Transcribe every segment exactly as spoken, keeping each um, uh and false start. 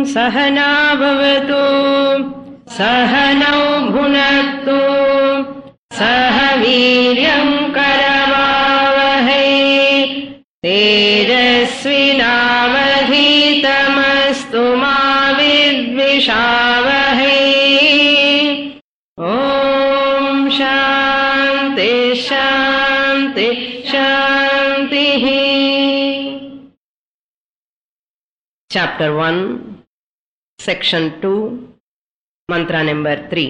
सहना भवतु सहनौ भुनक्तु सह वीर्यं करवावहै तेजस्विनावधीतमस्तु मा विद्विषावहै। ॐ शान्ति शान्ति शान्तिः। Chapter one, Section two, Mantra number three.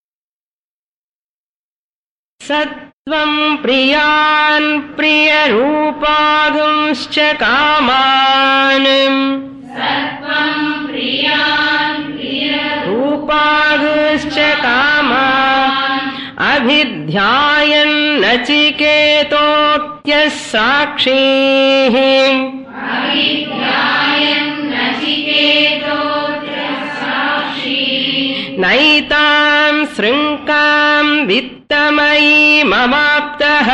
Sattvam priyan priyarupadhumscha kaman Sattvam priyan priyarupadhumscha kaman abhidhyayan nachiketotyas sakshih abhidhyayan nachiketotyas sakshih naitam srinkam vittamayi mamaptah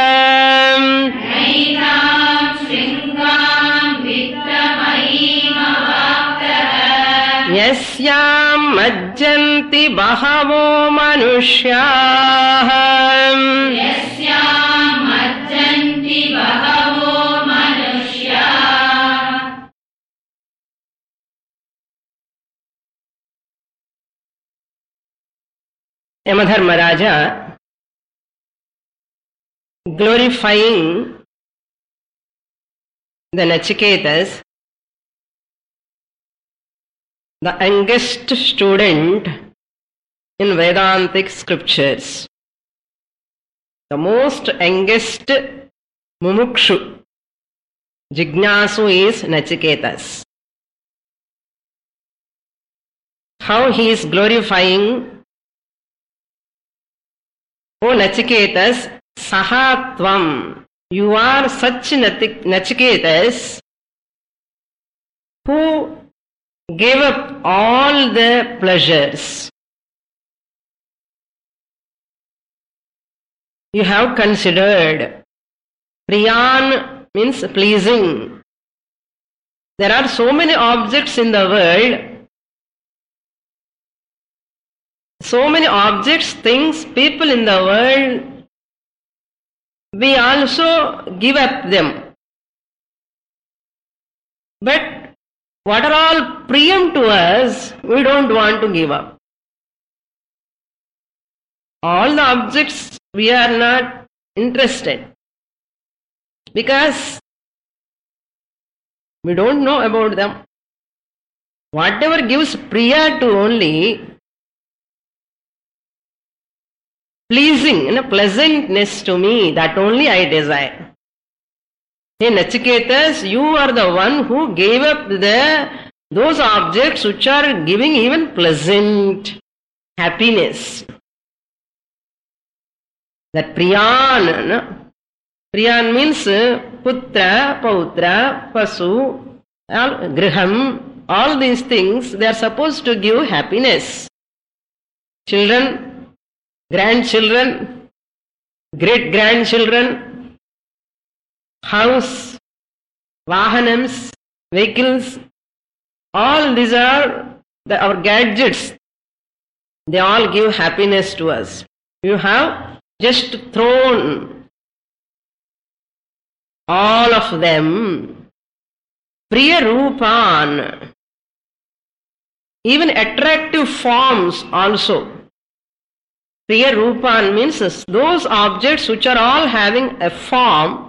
naitam srinkam vittamayi mamaptah yasyam majjanti bahavo manushyaah yasyam majjanti bahavo manushyaah. Yamadharmaraja, glorifying the Nachiketas, the youngest student in Vedantic scriptures, the most youngest mumukshu, Jignasu is Nachiketas. How he is glorifying, O Nachiketas, Sahatvam, you are such Nachiketas who gave up all the pleasures. You have considered. Priyan means pleasing. There are so many objects in the world, so many objects, things, people in the world, we also give up them. But what are all priyam to us, we don't want to give up. All the objects we are not interested because we don't know about them. Whatever gives priya to only, pleasing, you know, pleasantness to me, that only I desire. Hey Nachiketas, you are the one who gave up the those objects which are giving even pleasant happiness. That priyan, no? Priyan means putra, pautra, pasu, all, griham, all these things, they are supposed to give happiness. Children, grandchildren, great-grandchildren, house, vahanams, vehicles, all these are the, our gadgets. They all give happiness to us. You have just thrown all of them. Priya Rupan, even attractive forms also. Priya Rupan means those objects which are all having a form.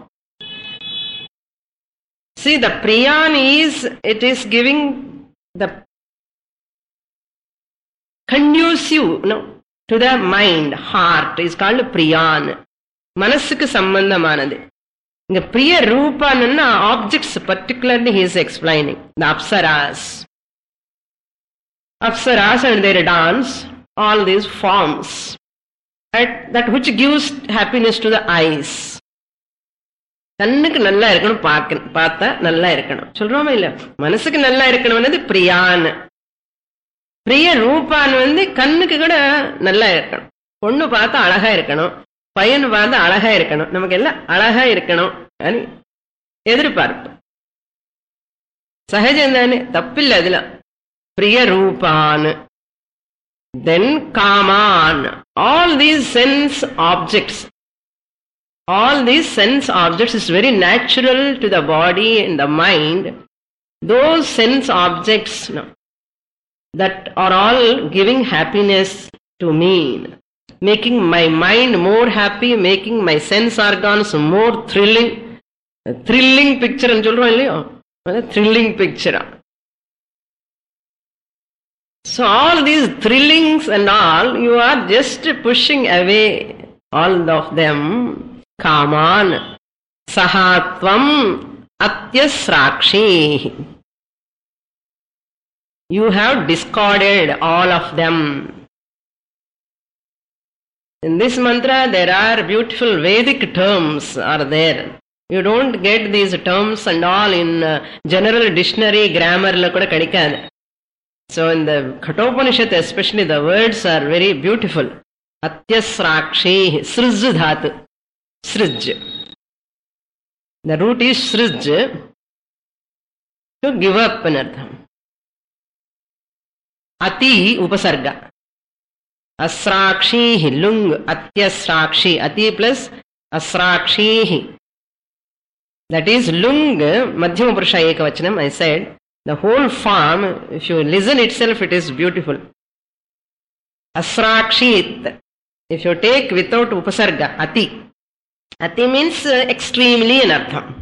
See, the Priyan is, it is giving the conducive, no, to the mind, heart, is called Priyan. Manasukku sambandhamanadu. The Priya Rupan objects particularly he is explaining. The Apsaras. Apsaras and their dance, all these forms. That, that which gives happiness to the eyes. கண்ணுக்கு நல்லா இருக்கணும், பார்க்க பார்த்தா நல்லா இருக்கணும் சொல்றோமா இல்ல? மனசுக்கு நல்லா இருக்கணும்னது பிரியான். பிரிய ரூபான் வந்து கண்ணுக்கு கூட நல்லா இருக்கணும். பொண்ணு பார்த்தா அழகா இருக்கணும், பையன் பார்த்தா அழகா இருக்கணும், நமக்கு எல்லாம் அழகா இருக்கணும் எதிர்பார்ப்பு. சகஜம் தானே, தப்பில்லை. அதுல Priyarupan, then Kaman. All these sense objects, all these sense objects is very natural to the body and the mind. Those sense objects no, that are all giving happiness to me, making my mind more happy, making my sense organs more thrilling. A thrilling picture and children, a thrilling picture. So all these thrillings and all, you are just pushing away all of them. Kaman, Sahatvam, Atyasrakshi. You have discarded all of them. In this mantra, there are beautiful Vedic terms are there. You don't get these terms and all in uh, general dictionary, grammar. So in the Kathopanishad especially, the words are very beautiful. Atyasrakshi, srij dhatu. Srij. The root is srij, to give up an artham. Ati upasarga. Asrakshi, lung, atyasrakshi. Ati plus asrakshi. That is lung, madhyama purusha ekavachanam, I said. The whole form, if you listen itself, it is beautiful. Asrakshit. If you take without upasarga, ati. Ati means uh, extremely in artham.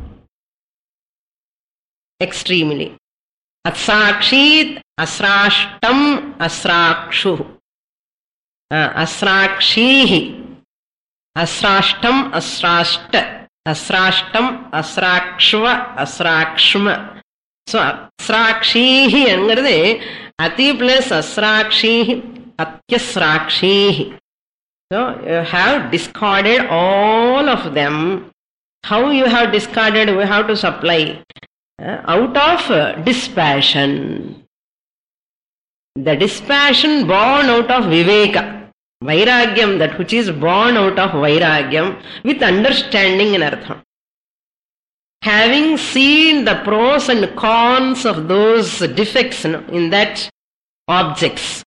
Extremely. Asrakshit, asrashtam, asrakshu. Uh, asrakshihi. Asrashtam, asrashta. Asrashtam, asrakshva, asrakshma. So, asrakshihi angarade, ati plus asrakshihi, atyasrakshihi. So, you have discarded all of them. How you have discarded, we have to supply. Uh, out of uh, dispassion. The dispassion born out of viveka. Vairagyam, that which is born out of vairagyam, with understanding in artham. Having seen the pros and cons of those defects in that objects.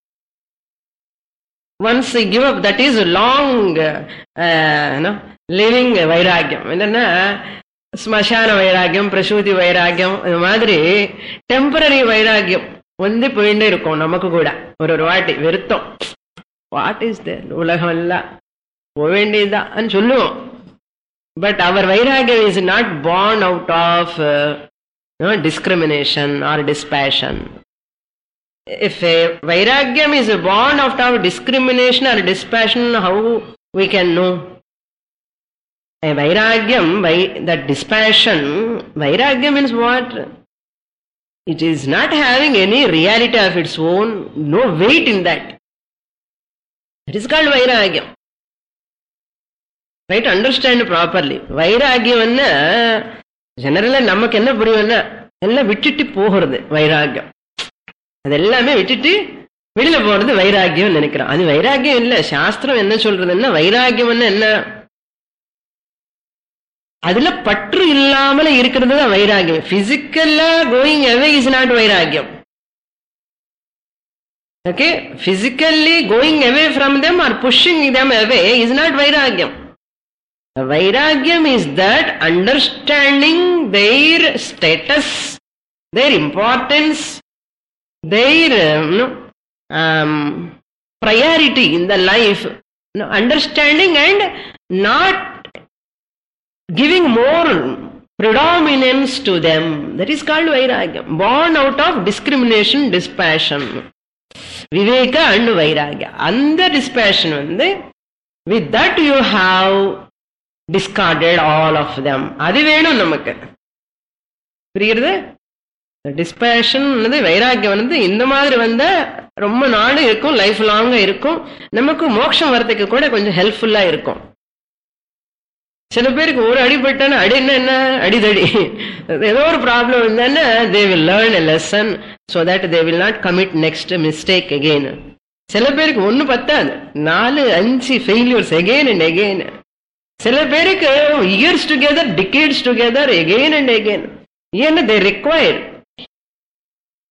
Once you give up, that is long uh, uh, no, living vairagyam. Smashana vairagyam, prashuti vairagyam, madri, temporary vairagyam. Only point irukom namakku kuda. Oru vaati virtham. What is there? Ulagamalla. Povendida and solluvom. But our vairagya is not born out of uh, you know, discrimination or dispassion. If a vairagyam is born out of discrimination or dispassion, how we can know? A vairagyam, vai, that dispassion, vairagya means what? It is not having any reality of its own, no weight in that. It is called vairagyam. Right? Understand properly. Vairagyam generally namak enna puriyum ella vittitti poguradhu vairagyam. Adellame vittitti velila poradhu vairagyam nenikkiran. Adu vairagyam illa. Shastram enna solradhuna vairagyam enna adula patru illamala irukkiradhu da vairagyam. Physical going away is not vairagyam. Okay? Physically going away from them or pushing them away is not vairagyam. Vairagyam is that understanding their status, their importance, their um, um, priority in the life, you know, understanding and not giving more predominance to them. That is called vairagyam. Born out of discrimination, dispassion. Viveka and vairagya. Under dispassion, with that you have discarded all of them. Adi venum namakku. Puriyirudha? The dispassion and vairagya vandu indha maadhiri vanda romba naadu irukum, life long irukum. Namakku moksham varathukku kuda konjam helpful ah irukum. சில பேருக்கு ஒரு அடிபட்டான அடி என்ன அடிதடி ஏதோ ஒரு problem இருந்தா they will learn a lesson so that they will not commit next mistake again. சில பேருக்கு ஒன்னு பத்தாது, நாலு அஞ்சு failures again and again. சில பேருக்கு years together, decades together, again and again. ஏன்னா they require.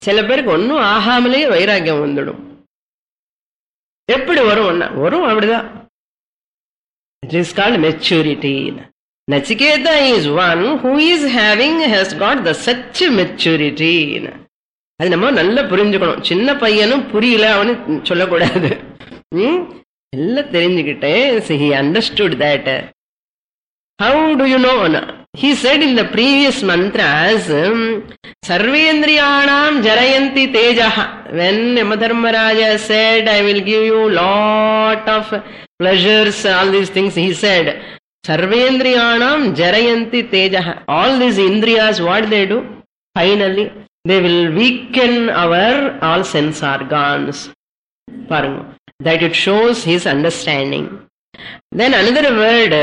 சில பேருக்கு ஒன்னும் ஆகாமலேயே வைராக்கியம் வந்துடும். எப்படி வரும்? வரும், அப்படிதான். It is called maturity. Nachiketa is one who is having, has got the such maturity. அது நம்ம நல்லா புரிஞ்சுக்கணும். சின்ன பையனும் புரியல அவனு சொல்லக்கூடாது. எல்லாம் தெரிஞ்சுக்கிட்டேன். He understood that. How do you know? He said in the previous mantras, Sarvendriyanam jarayanti tejaha. When Yamadharmaraja said, I will give you lot of pleasures, all these things, he said, Sarvendriyanam jarayanti tejaha. All these indriyas, what they do? Finally, they will weaken our all sense organs. That it shows his understanding. Then another word,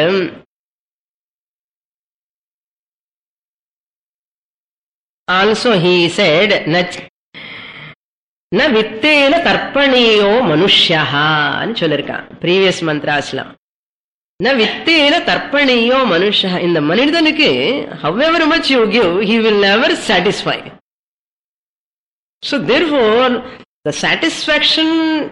also he said, na vittena tarpaniyo manushyaha anu sollirukkan previous mantrasla. Na vittena tarpaniyo manushyaha. In the manidhanukku, however much you give, he will never satisfy. So therefore, the satisfaction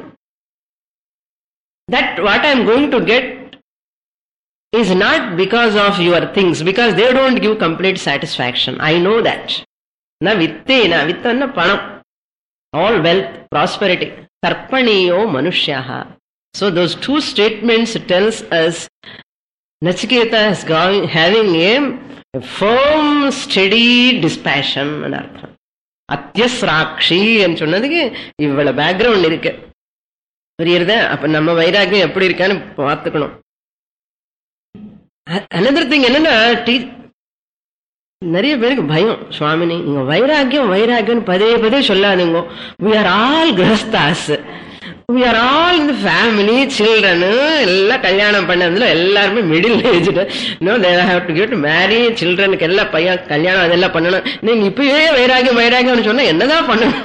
that what I am going to get is not because of your things, because they don't give complete satisfaction. I know that. Na vittena, vittanna panam, all wealth, prosperity. Tarpaniyo manushyaha. So those two statements tells us Nachiketa is going, having a, a firm, steady dispassion and artham. Atyasrakshi and சொன்னதுக்கு இவ்வளவு background இருக்கு. புரியுறதா? அப்ப நம்ம வைராக்கியம் எப்படி இருக்கான்னு பார்த்துக்கணும். another thing என்னன்னா, நிறைய பேருக்கு பயம். சுவாமினி, நீங்க வைராக்கியம் வைராக்கியம் பதே பதே சொல்லாதீங்க. we are all grahasthas, we are all in the family, children, எல்லாம் கல்யாணம் பண்ணதுல எல்லாருமே middle age. no, they have to get married, children எல்லாம் பையன் கல்யாணம் அதெல்லாம் பண்ணணும். நீங்க இப்பயே வைராக்கியம் வைராக்கியம்னு சொன்னா என்னதான் பண்ணணும்?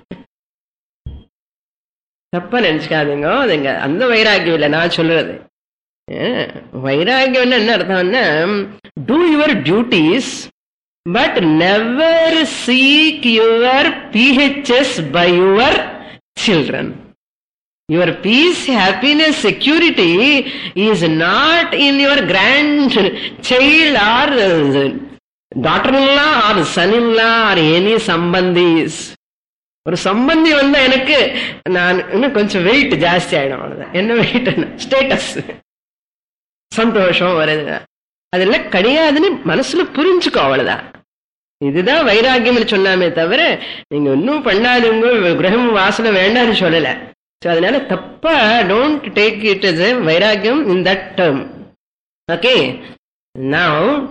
தப்பா நினைச்சுக்காதீங்க. அதுங்க அந்த வைராக்கியம் இல்லை நான் சொல்றது. வைராக்கியம் என்ன அர்த்தம்னா, do your duties but never seek your P H S by your children. Your peace, happiness, security is not in your grandchild or daughter-in-law or son-in-law or any sambandhis. ஒரு சம்பந்தி வந்தா எனக்கு நான் இன்னும் கொஞ்சம் வெயிட் ஜாஸ்தி ஆயிடும். அவ்வளவுதான். என்ன வெயிட்? ஸ்டேட்டஸ், சந்தோஷம் வருது. அதெல்லாம் கிடையாதுன்னு மனசுல புரிஞ்சுக்கோ. அவ்வளவுதான். இதுதான் வைராக்கியம் சொன்னாமே தவிர நீங்க இன்னும் பண்ணாதுங்க, கிரகம் வாசனை வேண்டாம்னு சொல்லல. அதனால தப்பா don't take it as a vairagyam in that term. Okay, now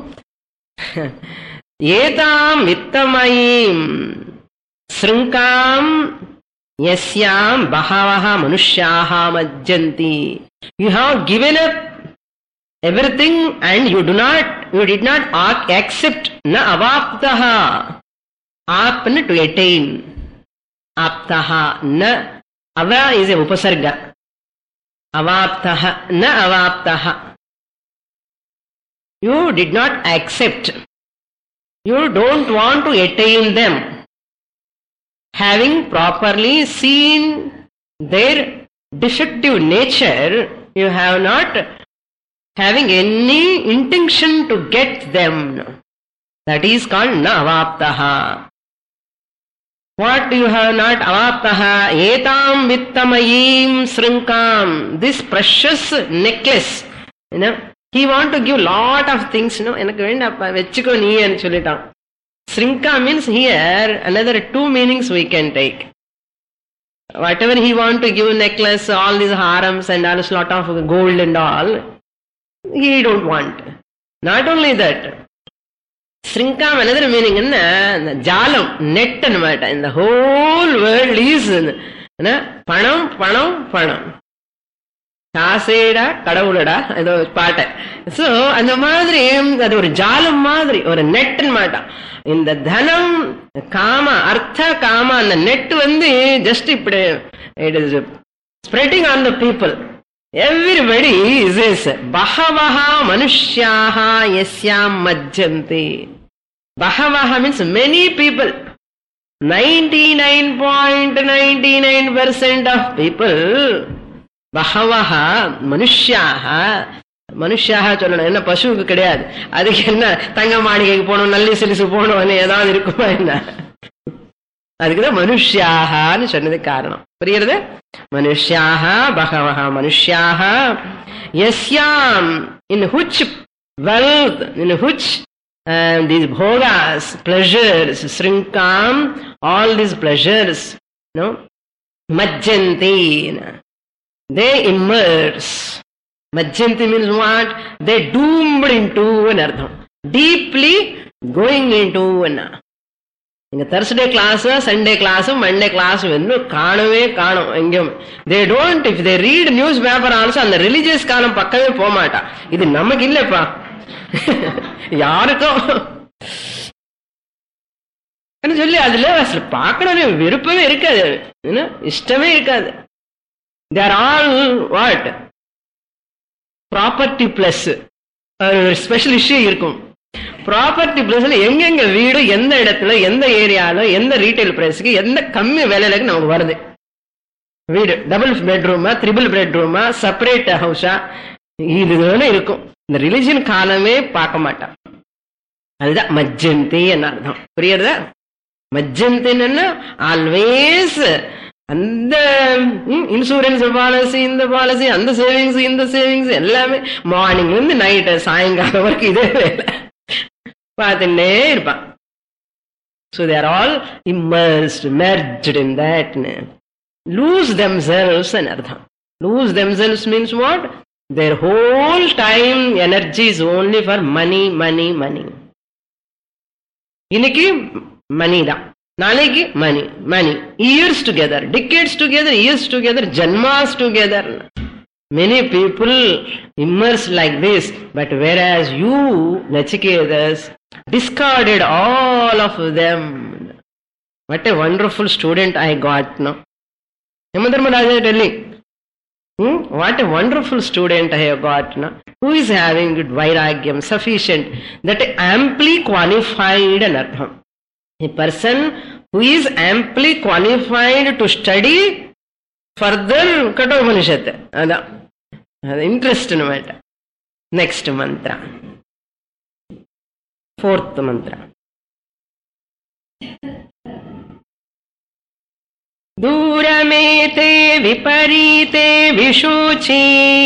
ஏதாம் வித்தமயீம் ஸ்ருங்காம் யஸ்யாம் பஹவஹ மனுஷ்யாஹ மஜ்ஜந்தி. You have given up everything and you do not, you did not accept. Na avaptaha. Apna to attain. Aptaha. Na. Ava is a upasarga. Avaptaha. Na avaptaha. You did not accept. You don't want to attain them. Having properly seen their defective nature, you have not having any intention to get them. That is called na avaptaha. What you have not avaptaha? Etam vittamayim srinkam. This precious necklace. You know, he want to give lot of things. You know, எனக்கு வேண்டாப்பா வெச்சுக்கோ நீ என்று சொல்லிட்டான். Srinka means here another two meanings we can take. Whatever he want to give necklace, all these harams and all lot of gold and all, he don't want. Not only that, Srinka another meaning in the jalam, net and matter. In the whole world is panam, panam, panam. காசேடா கடவுளடா ஏதோ பாட்ட. So அந்த மாதிரி அது ஒரு ஜாலம் மாதிரி, ஒரு net மாட்டான். இந்த தனம் காம அர்த்த காம அந்த நெட் வந்து ஜஸ்ட் இப்படி it is spreading on the people. Everybody is பஹவஹ மனுஷ்யாஹ யஸ்யாம் மஜ்ஜந்தி. பஹவஹ means many people. ninety-nine point nine nine percent of people, பஹவஹா மனுஷ்யாக, மனுஷாக சொல்லணும், என்ன பசுவுக்கு கிடையாது. அதுக்கு என்ன தங்க மாளிகைக்கு போகணும், நல்லி சிலிசு போகணும் ஏதாவது இருக்குமா என்ன? அதுக்குதான் மனுஷ்யாகனு சொன்னது காரணம். புரியுறது? மனுஷ்யாக பகவஹ மனுஷ்யாக யஸ்யாம், in which wealth, in which uh, these bhogas, pleasures, srinkam, all these pleasures, you know, majjanti, they immerse. Majjanti means what? They doomed into an ardham, deeply going into an. இங்க Thursday class, Sunday class, Monday class இன்னும் காணவே காணும் எங்கேயும். They don't, if they read newspaper also அந்த religious column பக்கமே போக மாட்டா. இது நமக்கு இல்லப்பா, யாருக்கும் சொல்லி அதுல பார்க்கணும் விருப்பமே இருக்காது, இஷ்டமே இருக்காது. There all what property plus special issue இருக்கும். ப்ராப்பர்ட்டி பிளஸ்ல எங்கெங்க வீடு, எந்த இடத்துல, எந்த ஏரியால, எந்த ரீட்டைல் பிரைஸ்க்கு, எந்த கம்மி விலையில நமக்கு வருது வீடு, டபுள் பெட்ரூமா, ட்ரிபிள் பெட்ரூமா, செப்பரேட் ஹவுஸா, இதுதானே இருக்கும். இந்த ரிலிஜியன் காலமே பார்க்க மாட்டான். அதுதான் மஜ்ஜந்தி என்ன அர்த்தம். புரியுறதா? மஜ்ஜந்தின்னு ஆல்வேஸ் அந்த இன்சூரன்ஸ் பாலிசி, இந்த பாலிசி, அந்த சேவிங்ஸ், இந்த சேவிங்ஸ் எல்லாமே மார்னிங்ல இருந்து நைட்டு சாயங்காலம் வரைக்கும் இதே வேலை பார்த்துட்டே இருப்பான். So they are all immersed, merged in that. Lose themselves and artham. Lose themselves means what? Their whole time energy is only for money, money, money. இன்னைக்கு மணி தான், நாளைக்கு மணி, மணி. Years together, decades together, years together, janmas together. Many people immerse like this, but whereas you, Nachiketas, discarded all of them. What a wonderful student I got, no? Yamadharmaraja telling, hmm? What a wonderful student I have got, no? Who is having good vairagyam, sufficient, that amply qualified an artham. A person who is amply qualified to study further Kathopanishad. Ada interest in matter. Next mantra, fourth mantra. Duramete viparite vishuchi,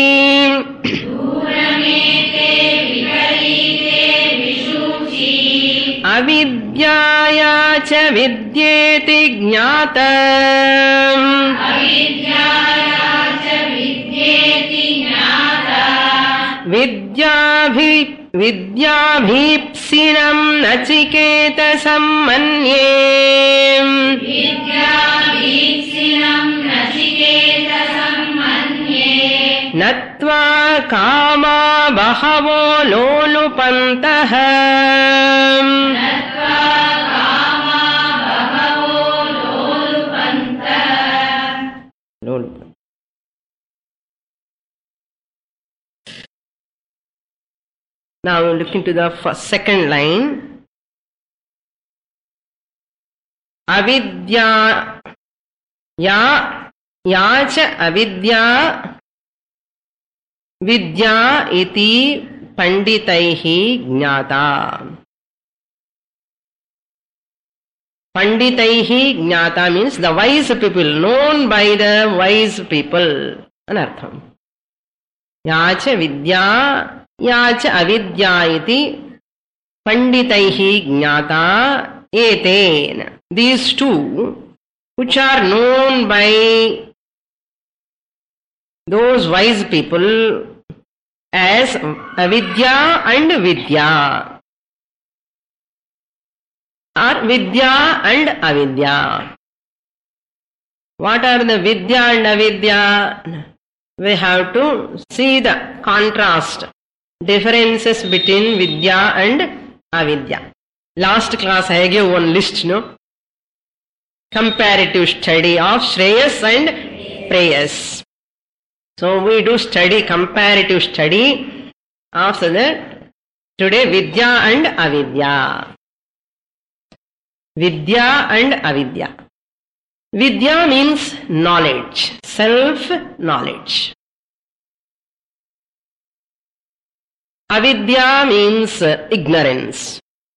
Duramete viparite vishuchi, avidyaya cha vidyeti jnatam, avidyaya cha vidyeti jnatam, vidyabhi vidyabhipsinam nachiketasam manye, vidyabhipsinam nachiketasam manye, natva kama bahavo lolupantah, natva kama bahavo lolupantah. Lolupantah. Now we look into the first, second line. Avidya ya yacha avidya vidya iti panditaihi jnata. Panditaihi jnata means the wise people, known by the wise people. Anartham. Yacha vidya yacha avidya iti panditaihi jnata eten. These two, which are known by those wise people as avidya and vidya, or vidya and avidya. What are the vidya and avidya? We have to see the contrast, differences between vidya and avidya. Last class I gave one list, no? Comparative study of Shreyas and Preyas. So we do study, comparative study of the today vidya and avidya. Vidya and avidya. Vidya means knowledge, self-knowledge. Avidya means ignorance.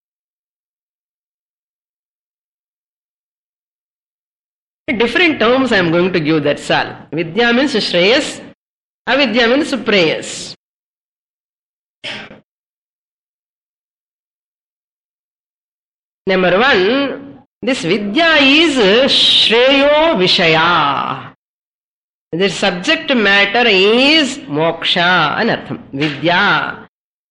Different terms I am going to give, that's all. Vidya means Shreyas, avidya means Preyas. Number one, this Vidya is Shreyo Vishaya. The subject matter is Moksha, anartham. Vidya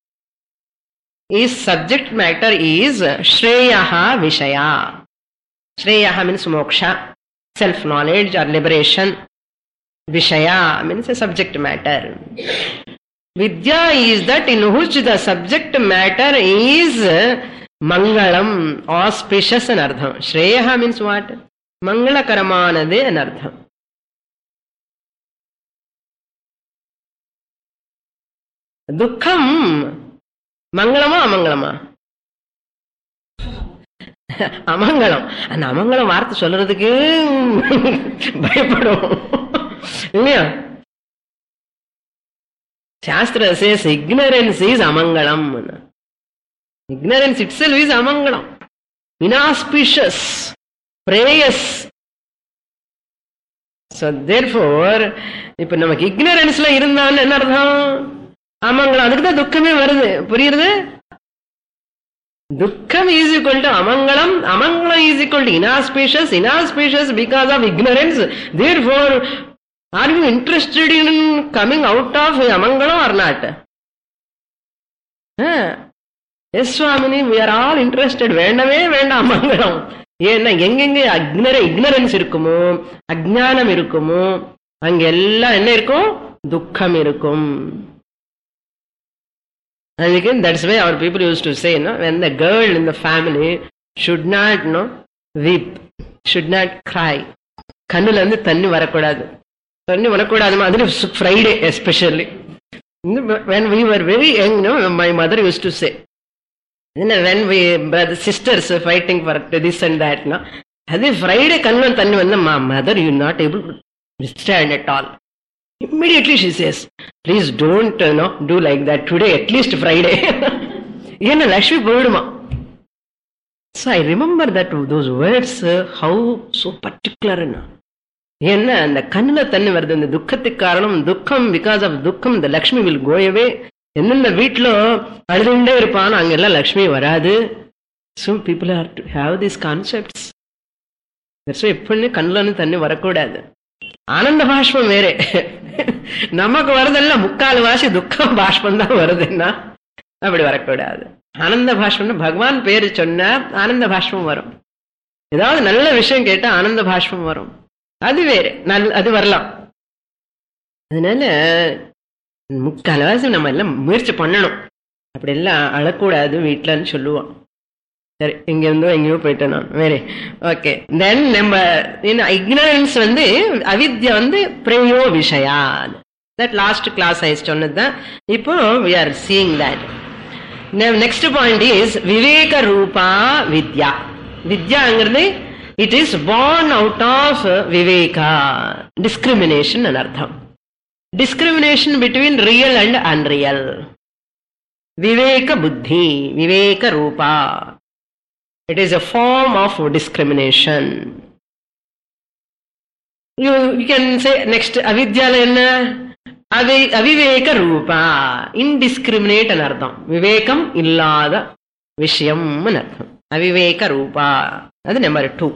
is subject matter is Shreyaha Vishaya. Shreyaha means Moksha, self-knowledge or liberation. Vishaya means a subject matter. Vidya is that in which the subject matter is Mangalam, auspicious and ardham. Shreyaha means what? Mangalakaramanade and ardham. Dukkham, Mangalama, Amangalama? Amangalam. And Amangalam வார்த்தை சொல்றதுக்கு பயப்படும் இல்லையா? Shastra says ignorance is Amangalam. Ignorance itself is Amangalam. Inauspicious. Preyas. So therefore, இப்ப நமக்கு ignoranceல இருந்தான்னு என்ன அர்த்தம்? அமங்கலம். அதுக்குதான் துக்கமே வருது. புரியுறது? துக்கம் is equal to அமங்கலம். அமங்கலம் is equal to inauspicious. Inauspicious because of ignorance. Therefore, are you interested in coming out of amangalam or not? Huh? Yes, Swamini, we are all interested. வேண்டவே வேண்டாம் அமங்கலம். ஏன்னா எங்கெங்க அக்னர ignorance இருக்குமோ, அஜ்ஞானம் இருக்குமோ, அங்க எல்லாம் என்ன இருக்கும்? துக்கம் இருக்கும். And again, that's why our people used to say, no, when the girl in the family should not, no, weep, should not cry. கண்ணுல இருந்து தண்ணி வரக்கூடாது. தண்ணி வரக்கூடாது. அதுல Friday especially. When we were very young, no, my mother used to say, when we brothers sisters fighting for this and that, no, அது Friday கண்ணுல தண்ணி வந்தா, my mother, you not able to stand at all. Immediately she says, please don't uh, no, do like that today, at least Friday. ஏன்னா லக்ஷ்மி போயிடுமா. So I remember that those words, uh, how so particular. ஏன்னா அந்த கண்ணுல தண்ணி வருது. அந்த துக்கத்துக்கு காரணம் துக்கம். பிகாஸ் ஆஃப் துக்கம் the Lakshmi will go away. என்னென்ன வீட்டில் அழுதுண்டே இருப்பான், அங்கெல்லாம் லக்ஷ்மி வராது. So people have to have these concepts. That's why எப்பவுமே கண்ணுல தண்ணி வரக்கூடாது. ஆனந்த பாஷ்பம் வேற. நமக்கு வருதெல்லாம் முக்கால் வாசி துக்கம் பாஷ்பம் தான் வருதுன்னா அப்படி வரக்கூடாது. ஆனந்த பாஷ்பம் பகவான் பேரு சொன்னா ஆனந்த பாஷ்பம் வரும். ஏதாவது நல்ல விஷயம் கேட்டா ஆனந்த பாஷ்பம் வரும். அது வேற, நல்ல அது வரலாம். அதனால முக்கால்வாசி நம்ம எல்லாம் முயற்சி பண்ணணும். அப்படி எல்லாம் அழக்கூடாது வீட்டுலன்னு சொல்லுவோம். சரி, இங்க இருந்தோ எங்கேயோ போயிட்டேன் நான் வேற. ஓகே, தென் நம்ம இக்னரன்ஸ் வந்து அவித்யா வந்து பிரேயோ விஷயா. தட் லாஸ்ட் கிளாஸ் ஐ சொன்னதுதான். இப்போ we are seeing that. Next point is விவேக ரூபா வித்யா. வித்யாங்கிறது it is born out of viveka, discrimination and artham. Discrimination between real and unreal. Viveka buddhi, viveka rupa. It is a form of discrimination. You, you can say next avidyala enna? Avi, aviveka rupa, indiscriminate and artham. Vivekam illada vishayam and artham. Aviveka rupa. That's number two.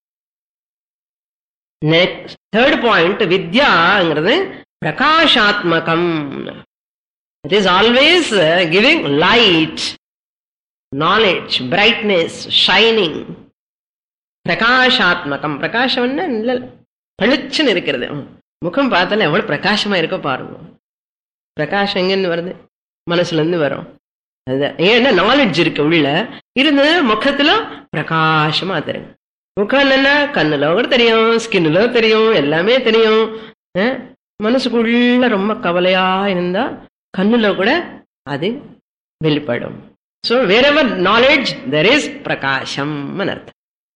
Next, third point, vidya engiradhu prakashatmakam. It is always uh, giving light, knowledge, brightness, shining. Prakashatmakam. Prakasham enna பளிச்சுன்னு இருக்கிறது. முகம் பார்த்தாலும் எவ்வளவு பிரகாசமா இருக்க பாருங்க. பிரகாஷம் எங்கன்னு வருது? மனசுல இருந்து வரும். அதுதான் ஏன்னா நாலேஜ் இருக்கு உள்ள இருந்து முகத்துல பிரகாசமா தெரியும். முகம் என்னன்னா கண்ணுல கூட தெரியும், ஸ்கின்ல தெரியும், எல்லாமே தெரியும். மனசுக்குள்ள ரொம்ப கவலையா இருந்தா கண்ணுல கூட அது வெளிப்படும். So wherever knowledge there is prakasham அர்த்தம்.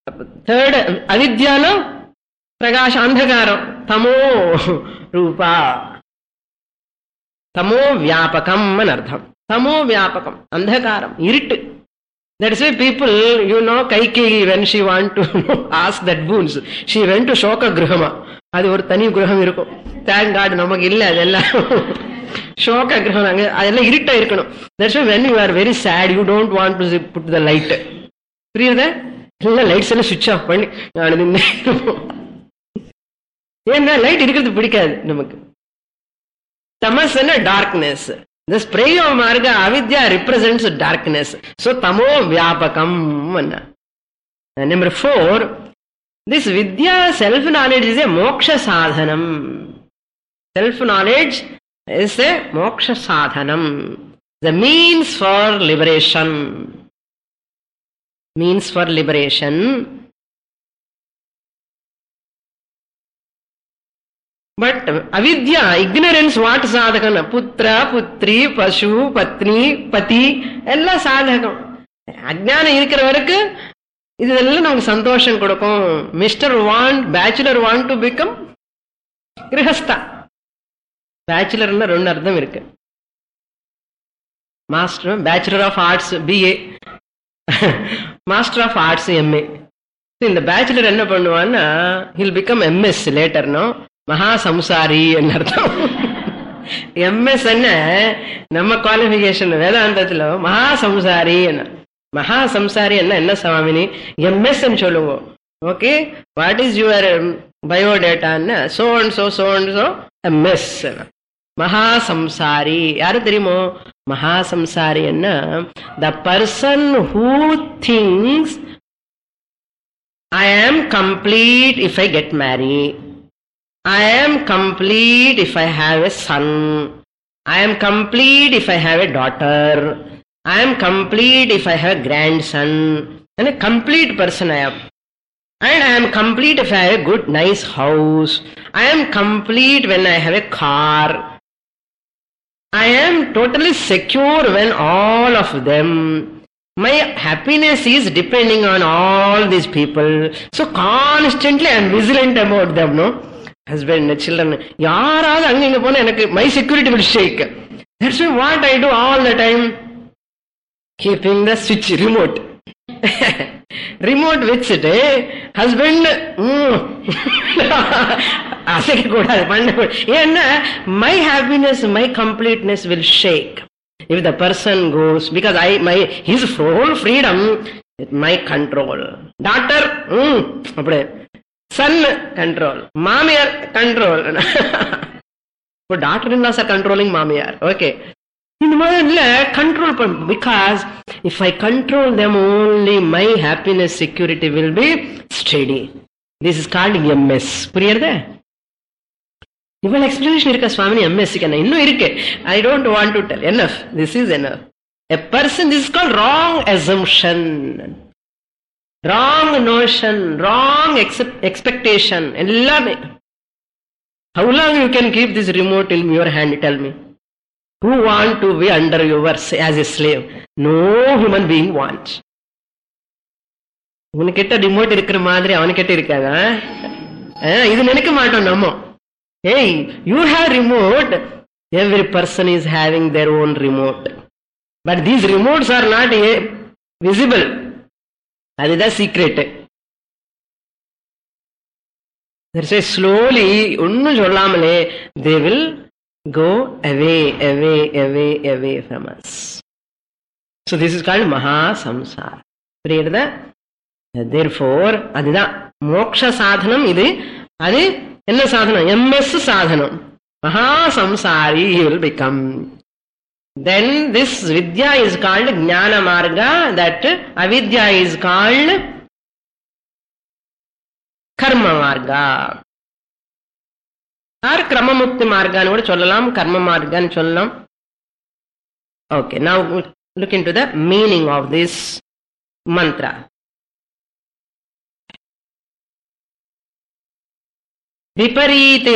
థర్డ్ అవిద్యలో ప్రకాశ అంధకారం తమో రూప తమో వ్యాపకం అని అర్థం. తమో వ్యాపకం అంధకారం ఇరిట్. That's why people you know Kaikeyi when she want to ask that boons she went to சோக கிரகமா. அது ஒரு தனி கிரகம் இருக்கும். தேங்க் காட் நமக்கு இல்ல அதெல்லாம் சோக கிரகம். அதெல்லாம் இருட்டா இருக்கணும். That's why when you are very sad you don't want to put the light. புரியுதா? எல்லாம் லைட்ஸ் எல்லாம் சுவிட்ச் ஆஃப் பண்ணி ஏன்னா லைட் இருக்கிறது பிடிக்காது நமக்கு. Tamas darkness. The spray of marga avidya represents darkness. So tamo vyapakam. And number four, this vidya self knowledge is a moksha sadhanam. Self knowledge is a moksha sadhanam, the means for liberation. Means for liberation. But avidya, ignorance, what sadhakam? Putra, putri, pashu, patni, pati, ella sadhakam. Ajnana irukra varakku idella namakku santosham kodukum. Mister want, bachelor want to become grihastha. Bachelor na rendu ardham irukku. Master, Bachelor of Arts, B A. Master of Arts, M A. So in the bachelor enna pannuvaana, he'll become M S later, no? மகாசம்சாரி அர்த்தம். MS என்ன நம்ம qualification வேதாந்தத்துல மகாசம்சாரி என்ன. மகாசம்சாரி என்ன என்ன சுவாமினி எம்எஸ் சொல்லுவோம். Okay, what is your biodata? So and so so and so MS. மகாசம்சாரி யாரு தெரியுமோ? மகாசம்சாரி என்ன? The person who thinks I am complete if I get married. I am complete if I have a son. I am complete if I have a daughter. I am complete if I have a grandson. And a complete person I am. And I am complete if I have a good, nice house. I am complete when I have a car. I am totally secure when all of them. My happiness is depending on all these people. So constantly I am vigilant about them, no? Husband, children, யாராவது அங்க இங்க போனா எனக்கு my security will shake. That's why what I do all the time, keeping the switch remote. remote வச்சுட்டு husband அசைக்க கூடாது பண்ண. ஏன்னா my happiness, my completeness will shake if the person goes, because I my his whole freedom my control. Daughter அப்படியே, son control, மாமியார் control. இப்போ daughter in laws are controlling மாமியார். Okay, இந்த மாதிரி இல்ல கண்ட்ரோல் பண்ண. Because if I control them only my happiness security will be steady. This is called MS. புரியுறதா? இவ்வளவு எக்ஸ்பிளனேஷன் இருக்கா சுவாமி எம்எஸ்க்கு? என்ன இன்னும் இருக்கு. I don't want to tell. Enough, this is enough. A person, this is called wrong assumption, wrong notion, wrong expectation. எல்லாமே. How long you can keep this remote in your hand? Tell me. Who want to be under yours as a slave? No human being wants. உனக்கிட்ட remote இருக்கிற மாதிரி அவனுக்கிட்ட இருக்காங்க. இது நினைக்க மாட்டோம் நம்ம. Hey, you have remote. Every person is having their own remote. But these remotes are not visible. அதுதான் secret. Slowly ஒன்னும் சொல்லாமலே they will go away, away, away, away from us. So this is called Mahasamsara. புரியுதா? Therefore அதுதான் மோக்ஷ சாதனம். இது அது என்ன சாதனம்? எம்எஸ் சாதனம். Mahasamsari he will become. Then this vidya is called jnana marga, that avidya is called karma marga or kramamukti marga nu kuda sollalam, karma marga nu sollalam. Okay, now look into the meaning of this mantra. Viparite,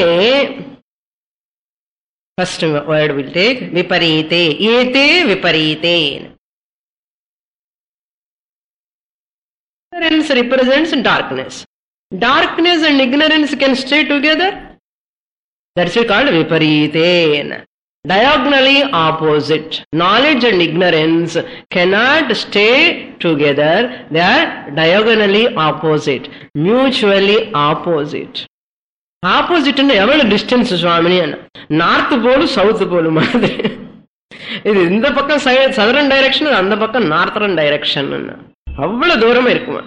first word will take viparite. Ete viparite. Ignorance represents darkness. Darkness and ignorance can stay together. That's called vipariten. Diagonally opposite. Knowledge and ignorance cannot stay together. They are diagonally opposite. Mutually opposite. Opposite in every distance, Swamini. North pole, south pole. இது இந்த பக்கம் சதரன் direction, அந்த பக்கம் நார்த்தரன் direction. அவ்வளவு தூரமா இருக்குமா?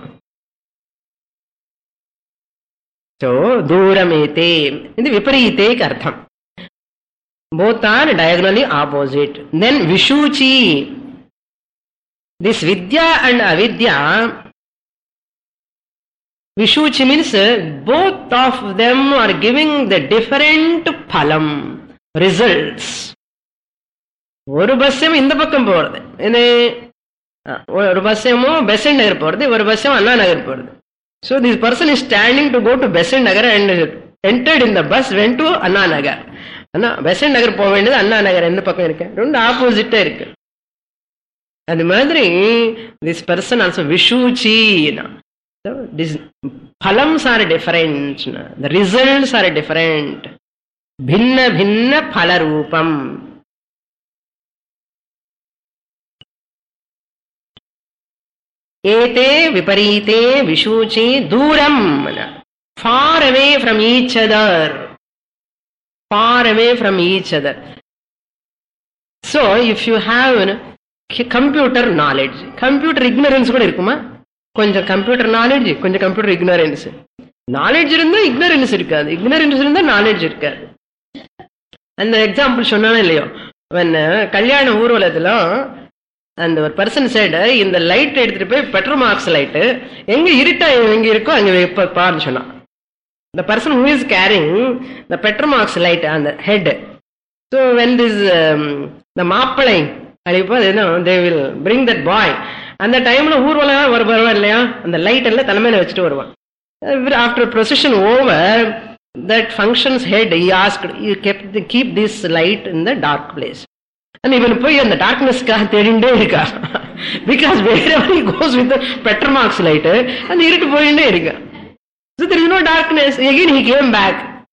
So, தூரமேதே இது விபரீதேக்கு அர்த்தம். Both are diagonally opposite. Then Vishuchi. This Vidya and Avidya, Vishuchi means both of them are giving the different phalam, results. ஒரு பஸ்ஸம் இந்த பக்கம் போறது, ஒரு பஸ்ஸமும் பெசன்ட் நகர் போறது, ஒரு பஸ்ஸம் அண்ணா நகர் போறது. So this person is standing to go to Besant Nagar and entered in the bus, went to Anna Nagar. Anna Besant Nagar போக வேண்டியது அண்ணா நகர் எந்த பக்கம் இருக்கு, ரெண்டு ஆப்போசிட்டா இருக்கு. அது மாதிரி this person also Vishuchi. So these phalams are different, the results are different. Bhinna bhinna phala roopam. Ete viparite vishuchi duram, far away from each other, far away from each other. So if you have computer knowledge, computer ignorance கூட இருக்குமா? கொஞ்சம் computer knowledge, கொஞ்சம் computer ignorance. Knowledge இருந்தா ignorance இருக்காது, ignorance இருந்தா knowledge இருக்காது. அந்த example சொன்னானே இல்லையோ, கல்யாண ஊர்வலத்துல அந்த ஒரு பர்சன் சைடு இந்த லைட் எடுத்துட்டு போய் பெட்ரோமாக்ஸ் லைட்டு எங்க இருட்டா எங்க இருக்கோ அங்க பாருன்னு சொன்னான். The person who is carrying the Petromax light on the head. So when this um, the மாப்பிளை அழைப்போ they will bring that boy. அந்த டைம்ல ஊர்வலம் வருவான் இல்லையா, அந்த லைட் எல்லாம் தலைமையில வச்சுட்டு வருவான். After procession over, that function's head he asked, you kept the, keep this light in the dark place. And even போய் அந்த டார்க்னஸ்க்காக தேடிண்டே இருக்கா. Because wherever he goes with the Petromax light, அந்த இருட்டு போயிட்டே இருக்கா. So there is no darkness. Again he came back.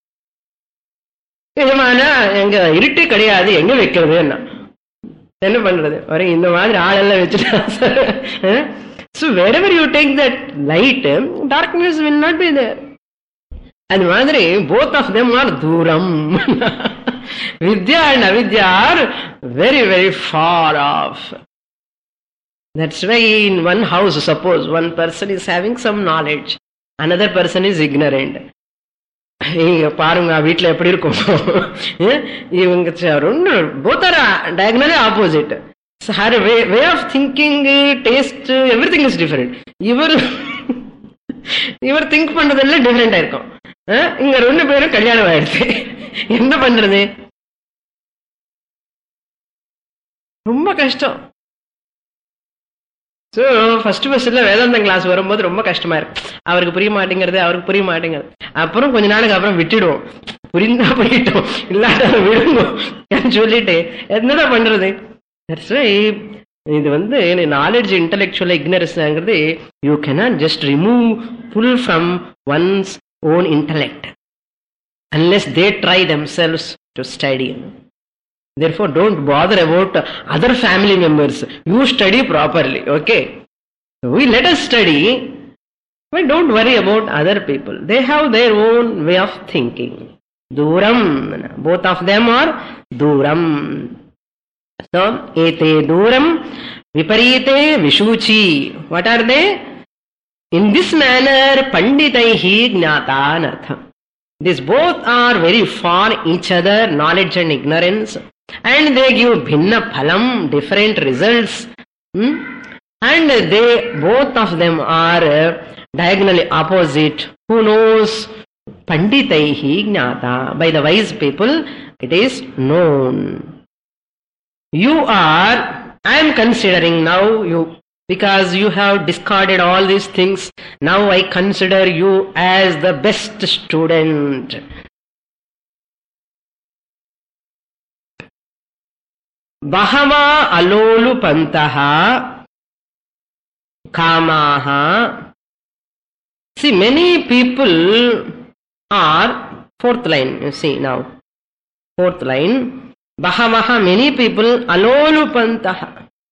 எஜமானா எங்க இருட்டே கிடையாது, எங்க வைக்கிறது என்ன பண்றது, வர இந்த மாதிரி ஆளெல்லாம் வச்சுட்டா. So wherever you take that light, darkness will not be there. அது மாதிரி both of them are தூரம். Vidya and Avidya are very very far off. That's why in one house, suppose one person is having some knowledge, another person is ignorant. பாருங்க வீட்டுல எப்படி இருக்கும், இவங்க both are diagonally opposite. So her way, way of thinking, taste, everything is different. இவர் இவர் think பண்றதெல்லாம் டிஃபரெண்டா இருக்கும். இங்க ரெண்டு பேரும் கல்யாணம் ஆயிடுச்சு, என்ன பண்றது, ரொம்ப கஷ்டம். ஸோ ஃபர்ஸ்ட் ஃபர்ஸ்ட்ல வேதாந்தம் கிளாஸ் வரும்போது ரொம்ப கஷ்டமா இருக்கு, அவருக்கு புரிய மாட்டேங்கிறது, அவருக்கு புரிய மாட்டேங்கிறது. அப்புறம் கொஞ்ச நாளுக்கு அப்புறம் விட்டுடுவோம், புரிந்தா போயிட்டோம், இல்லாட்ட விடுவோம் சொல்லிட்டு என்னதான் பண்றது. இது வந்து நாலேஜ் இன்டெலெக்சுவல் இக்னரன்ஸ்ங்கிறது you cannot just remove full from one's own intellect unless they try themselves to study. Therefore, don't bother about other family members. You study properly, okay? We let us study, but don't worry about other people. They have their own way of thinking. Duram, both of them are duram. So, ete duram, viparite vishuchi. What are they? In this manner, panditaihi jnata anartham. These both are very far each other, knowledge and ignorance. And they give bhinna phalam, different results. Hmm? And they, both of them are uh, diagonally opposite. Who knows? Panditaihi jnata. By the wise people, it is known. You are, I am considering now you, because you have discarded all these things, now I consider you as the best student. Bahava alolu pantaha kamaha See, many people are, fourth line, you see now, fourth line, bahavaha, many people, alolupantaha.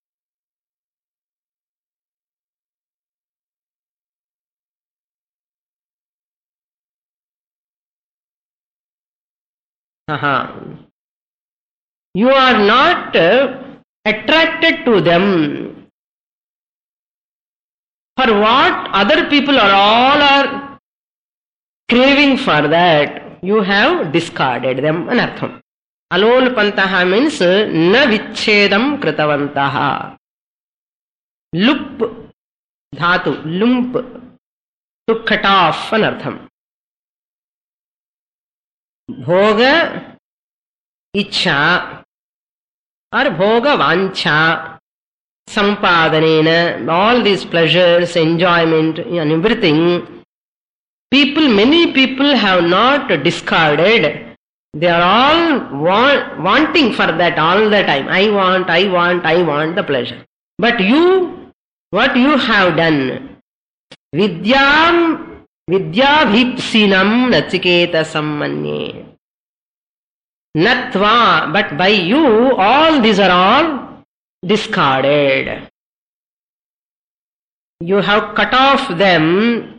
Aha. You are not uh, attracted to them. For what other people are all are craving for that, you have discarded them. Anartham. Alolupantaha means na vichedam kritavantaha. Lup dhatu, lump, to cut off. Anartham. Bhoga ichha or bhoga vancha sampadanena, all these pleasures, enjoyment and everything, people, many people have not discarded. They are all want, wanting for that all the time. I want, I want, I want the pleasure. But you, what you have done, vidyam vidyabhipsinam nachiketa sammanye. Natva, but by you, all these are all discarded. You have cut off them,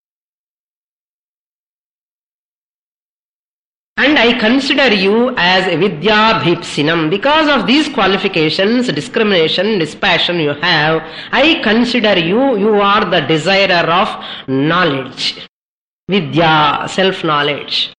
and I consider you as vidya bhipsinam. Because of these qualifications, discrimination, dispassion you have, I consider you, you are the desirer of knowledge. Vidya, self-knowledge.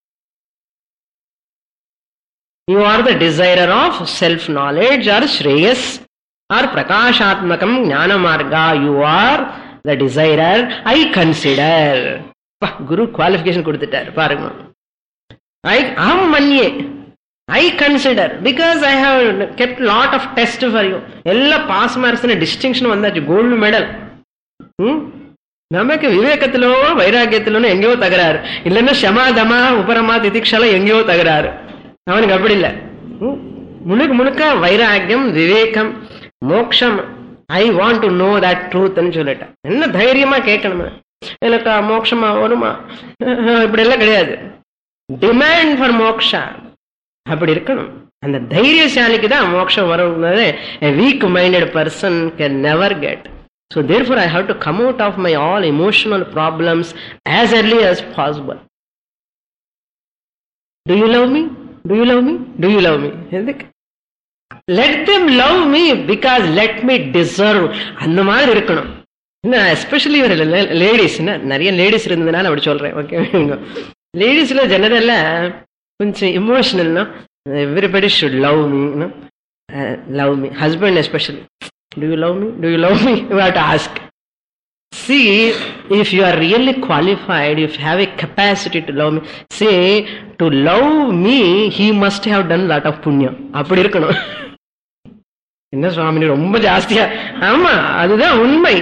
You are the desirer of self-knowledge or Shreyas or Prakashatmakam Jnana Marga. You are the desirer. I consider. Guru qualification kudutittar. Paranga. I am manye. I consider. Because I have kept lot of tests for you. Ella pass marks and distinction vandachu. Gold medal. Hmm? ನಮಗೆ ವಿವೇಕದಲ್ಲೋ ವೈರಾಗ್ಯದಲ್ಲೋ ಎಂಗೋ ತಗರಾರು ಇಲ್ಲನ್ನ ಶಮ ದಮ ಉಪರಮ ತಿತಿಕ್ಷಲ ಎಂಗೋ ತಗರಾರು அவனுக்கு அப்படி இல்லை முழுக்க முழுக்க வைராக்கியம் விவேகம் மோட்சம் I want to know that ட்ரூத்ன்னு சொல்லிட்டேன் என்ன தைரியமா கேட்கணுமா எனக்கு மோட்சமா வருமா இப்படி எல்லாம் கிடையாது டிமாண்ட் ஃபார் மோக்ஷா அப்படி இருக்கணும் அந்த தைரியசாலிக்கு தான் மோட்சம் வரும்னு weak minded person can never get so therefore I have to come out of my all emotional problems as early as possible. Do you love me? Do you love me? Do you love me? Let them love me because let me deserve. அந்த மாதிரி இருக்கணும். Especially ladies நிறைய ladies இருந்ததுனால அப்படி சொல்றேன். Okay, லேடிஸ்ல ஜெனரலா கொஞ்சம் இமோஷனல்னா everybody should love me, love me, husband especially. Do you love me? Do you love me? You have to ask. See, if you are really qualified, if you have a capacity to love me, say, to love me, he must have done lot of punya. அப்படி இருக்கணும். என்ன சுவாமி ரொம்ப ஜாஸ்தியா? ஆமா, அதுதான் உண்மை.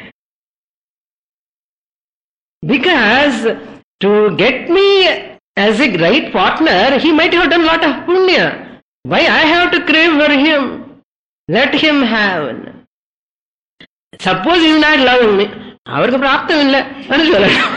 Because to get me as a right partner, he might have done lot of punya. Why I have to crave for him? Let him have. Suppose he is not loving me, அவருக்கு பிராப்தம் இல்லை சொல்லணும்.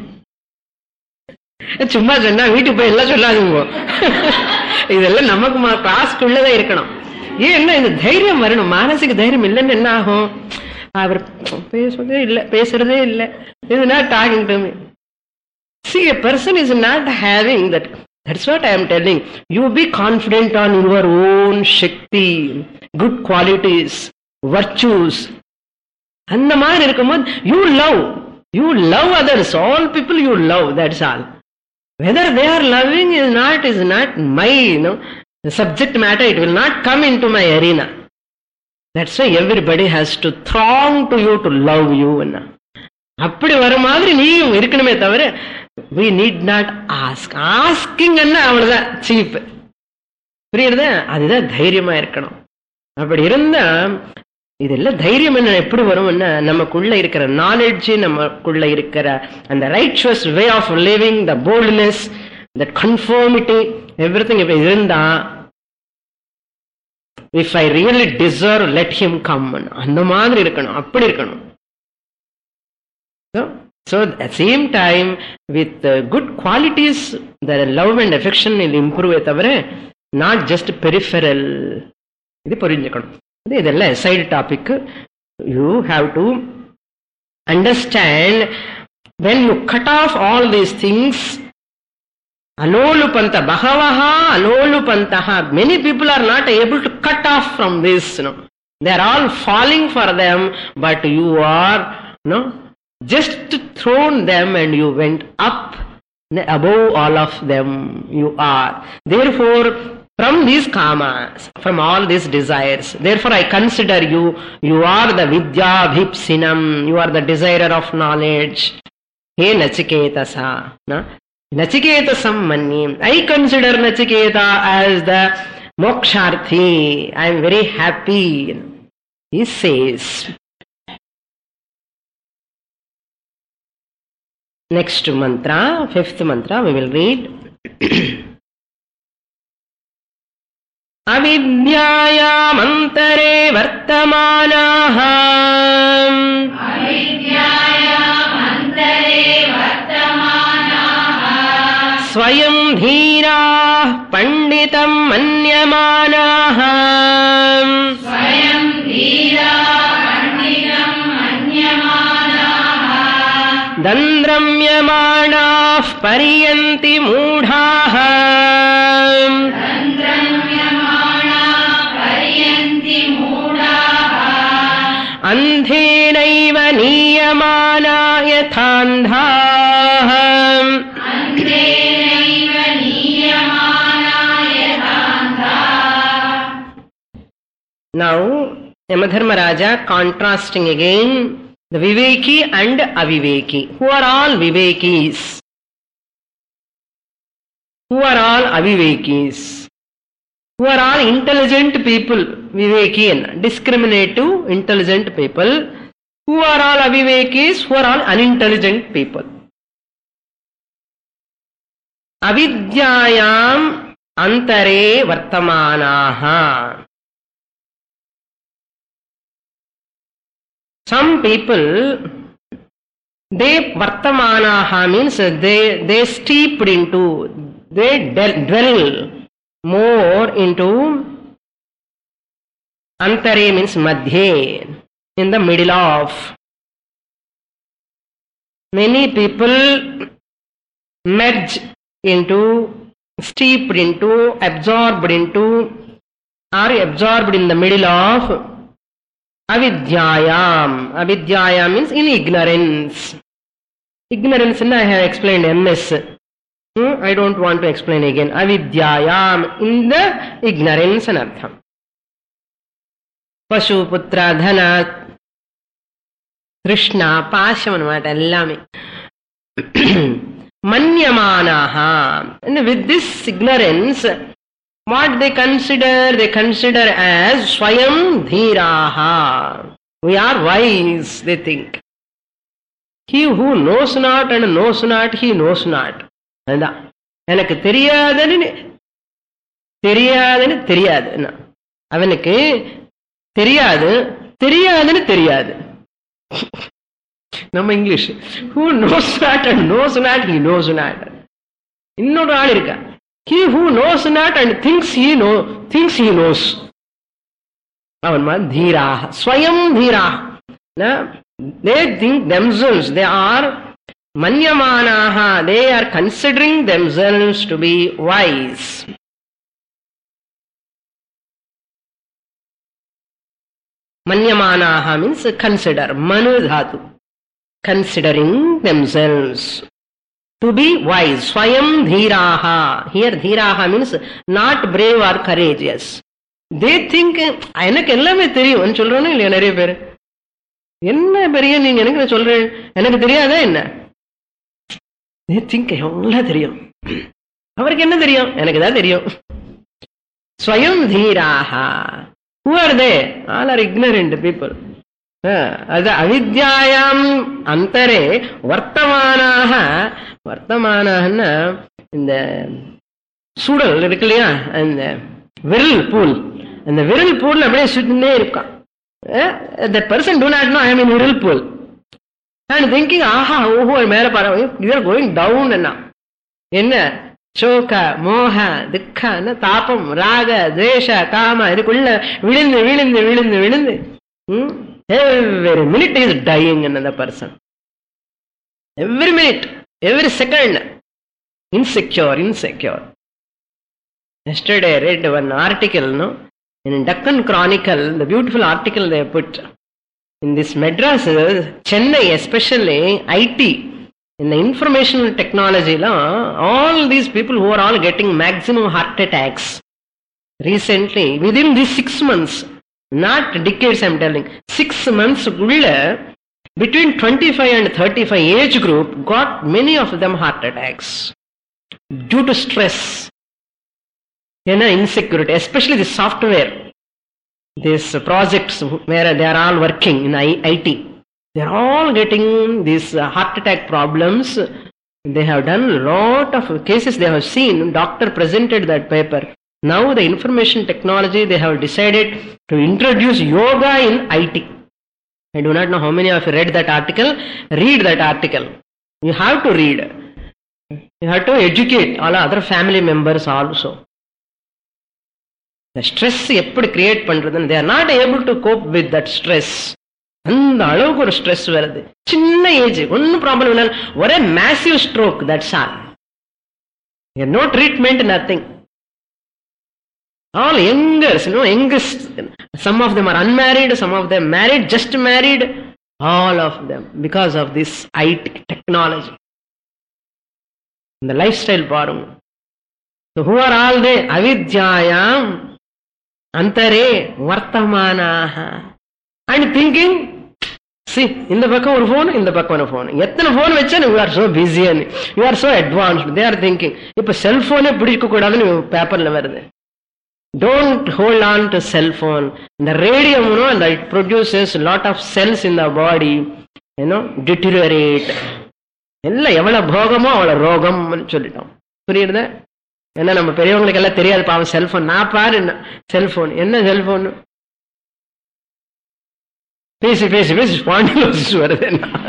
சும்மா சொன்னா வீட்டுக்கு போய் எல்லாம் சொல்லாதுங்க. இதெல்லாம் நமக்கு காசுக்குள்ளதான் இருக்கணும். ஏன் இந்த தைரியம் வரணும், மானசிக தைரியம் இல்லைன்னு என்ன ஆகும்? அவர் பேசுறதே இல்லை, பேசுறதே இல்லை. இது not talking to me. See, a person is not having that. That's what I am telling. You be confident on your own Shakti, good qualities, virtues. அந்த மாதிரி இருக்கும்போது you love. You love others. All people you love. That's all. Whether they are loving is not is not my you know, subject matter. It will not come into my arena. That's why everybody has to throng to you to love you. அப்படி வர மாதிரி நீயும் இருக்கணுமே தவிர we need not ask. Asking அண்ணா அவ்வளவுதான் cheap. புரியுறதா? அதுதான் தைரியமா இருக்கணும். அப்படி இருந்தா இதெல்லாம் தைரியம் என்ன எப்படி வரும்னா நமக்குள்ள இருக்கிற நாலேஜ், நமக்குள்ள இருக்கிற அந்த righteous way of living, the boldness, the conformity, everything இப்ப இருந்தா if I really deserve let him come, அந்த மாதிரி இருக்கணும். அப்படி இருக்கணும். So at the same time, with uh, good qualities, the love and affection will improve, not just peripheral. This is a side topic. You have to understand, when you cut off all these things, alolupanta, bahavaha alolupantaha, many people are not able to cut off from this. You know. They are all falling for them, but you are, you know, just thrown them and you went up above all of them. You are. Therefore, from these kamas, from all these desires, therefore I consider you, you are the vidya bhipsinam, you are the desirer of knowledge. Hey Nachiketasa. No? Nachiketasam manyam. I consider Nachiketa as the moksharthi. I am very happy. He says. Next mantra, fifth mantra, we will read. Avidyayam antare vartamanaha. Avidyayam antare vartamanaha. Swayam dhira panditam manyamanaha. Swayam dhira panditam manyamanaha. Dandramyamanah pariyanti mudhaha. Andhenaiva niyamana yathandhaah. Andhenaiva niyamana yathandhaah. Now, Yamadharmaraja contrasting again the Viveki and Aviveki. Who are all Vivekis? Who are all Avivekis? Who are all intelligent people, Vivekian, discriminative, intelligent people. Who are all Avivekis? Who are all unintelligent people. Avidyayam antare vartamanaha. Some people, they vartamanaha means they, they steeped into, they dwell more into, antare means madhye, in the middle of. Many people merge into, steeped into, absorbed into, are absorbed in the middle of avidyayam. Avidyayam means in ignorance. Ignorance, I have explained M S. I don't want to explain again. Avidyayam, in the ignorance and artham. Pashu, putra, dhana, trishna, pashavan, ellame. Manyamanaha. And with this ignorance, what they consider? They consider as swayam dhiraha. We are wise, they think. He who knows not and knows not, he knows not. எனக்கு தெரியாதுன்னு தெரியாதுன்னு தெரியாது. அவனுக்கு தெரியாது தெரியாதுன்னு தெரியாது. நம்ம English who knows not and knows not, he knows not. இன்னொரு ஆள் இருக்கா, he who knows not and thinks he know, thinks he knows. அவன் மாதிரி தீராக, ஸ்வயம் தீராக. They think themselves, they are manyamanaha, they are considering themselves to be wise. Manyamanaha means consider, manu dhatu, considering themselves to be wise. Swayam dhiraha, here dhiraha means not brave or courageous. They think, எனக்கு எல்லாமே தெரியும் சொல்றோன்னு இல்லையா நிறைய பேர், என்ன பெரிய நீங்க எனக்கு சொல்றேன், எனக்கு தெரியாதா என்ன? They think எல்லாம் தெரியும், அவருக்கு என்ன தெரியும், எனக்கு தான் தெரியும். ஸ்வயம் தீராஹா. Who are they? All are ignorant people. அது அவித்யாயாம் அந்தரே வர்த்தமானாக. வர்த்தமானாகன்னா இந்த சூழல் இருக்கு இல்லையா, அந்த விரல் பூல், அந்த விரல் பூல் அப்படியே சுத்தினே இருக்கான். That person do not know I am in viral pool. and thinking, aha, oh, மேல பாரு, you are going down. என்ன சோக மோக துக்க தாபம் ராக துவேஷ காம இதுக்குள்ள விழுந்து விழுந்து விழுந்து விழுந்து every minute is dying another person. Every minute, every second, insecure, insecure. Yesterday I read one article, no, in Deccan Chronicle, the beautiful article they put in this Madras, Chennai especially, I T, in the information technology, all these people who are all getting maximum heart attacks recently, within these six months, not decades I'm telling, six months, between twenty-five and thirty-five age group, got many of them heart attacks due to stress, insecurity, especially the software, these projects where they are all working in I T. They are all getting these uh, heart attack problems. They have done a lot of cases they have seen. Doctor presented that paper. Now the information technology, they have decided to introduce yoga in I T. I do not know how many of you read that article. Read that article. You have to read. You have to educate all other family members also. The stress eppadi create pandradhu, they are not able to cope with that stress. அந்த அளவுக்கு ஒரு stress வருது. சின்ன age, ஒன்னும் problem இல்லை, ஒரே massive stroke, that's all. No treatment, nothing. All youngers, no youngest. Some of them are unmarried, some of them married, just married, all of them because of this IT technology. இந்த life style பாருங்க. Who are all they? அவித்யாயாம் அந்தரே வர்த்தமானாஹ. And thinking, see, in the பக்கம் ஒரு phone, இந்த பக்கம் ஒரு phone. எத்தனை phone வச்சா you are so busy and you are so advanced. They are thinking, இப்ப செல்போனே பிடிக்க கூடாதுன்னு பேப்பர்ல வருது. Don't hold on to cell phone. The radium, you know, and it produces a lot of cells in the body, you know, deteriorate. எல்லாம் எவ்வளவு போகமோ அவ்வளவு ரோகம்னு சொல்லிட்டோம். புரியுது? ஏன்னா நம்ம பெரியவங்களுக்கு எல்லாம் தெரியாது பாவம் செல்போன். நான் பாரு செல்போன், என்ன செல்போன் பேசி பேசி பேசி ஸ்பாண்டிலோசிஸ் வருது.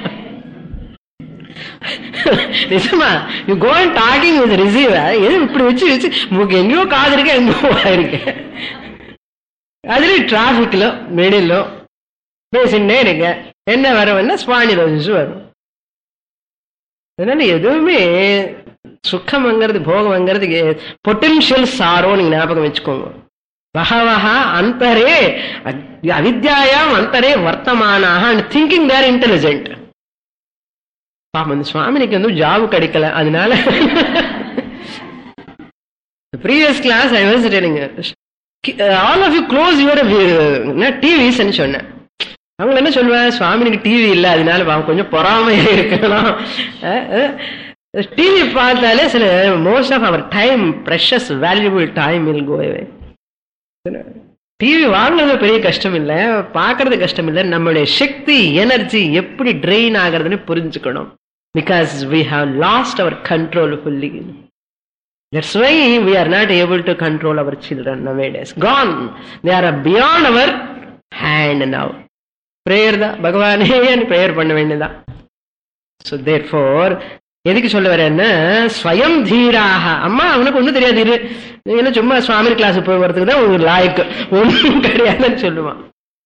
நிஜமா, you go and talking with receiver, எது இப்படி வச்சு வச்சு உங்களுக்கு எங்கேயோ காது இருக்க, எங்கேயோ ஆயிருக்கு. அதுல டிராபிக்ல மிடிலோ பேசிட்டே இருக்க, என்ன வரும், ஸ்பாண்டிலோசிஸ் வரும். அதனால எதுவுமே சுகம்ங்கிறது போகம்ங்கிறது பொட்டன்ஷியல் சாரோ நீங்க ஞாபகம் வச்சுக்கோங்க. பகவஹ அந்தரே அவித்யாயாம் அந்தரே வர்த்தமானாக, அண்ட் திங்கிங் தேர் இன்டெலிஜென்ட். பாப்பா சுவாமினிக்கு வந்து ஜாப் கிடைக்கல, அதனால previous class I was telling all of you close your TVs சொன்னேன். அவங்க என்ன சொல்லுவேன், சுவாமினிக்கு டிவி இல்லை அதனால கொஞ்சம் பொறாமையா இருக்கலாம். டிவி பார்த்தாலே சில most of our time, precious valuable time will go away. TV வாங்கினது பெரிய கஷ்டம் இல்லை, பார்க்கறது கஷ்டம் இல்லை. நம்மளுடைய சக்தி, எனர்ஜி எப்படி ட்ரெயின் ஆகிறதுன்னு புரிஞ்சுக்கணும். Because we have lost our control fully. That's why we are not able to control our children nowadays. Gone. They are beyond our hand now. Prayer da பகவானே பிரேயர் பண்ண வேண்டியதான். So therefore, எதுக்கு சொல்ல வரேன்னா, ஸ்வயம் தீராக. அம்மா அவனுக்கு ஒன்னும் தெரியாது, இரு என்ன சும்மா சுவாமி கிளாஸ் போய் வரதுக்கு தான் ஒரு லாய்க்கு, ஒன்றும் கிடையாதுன்னு சொல்லுவான்.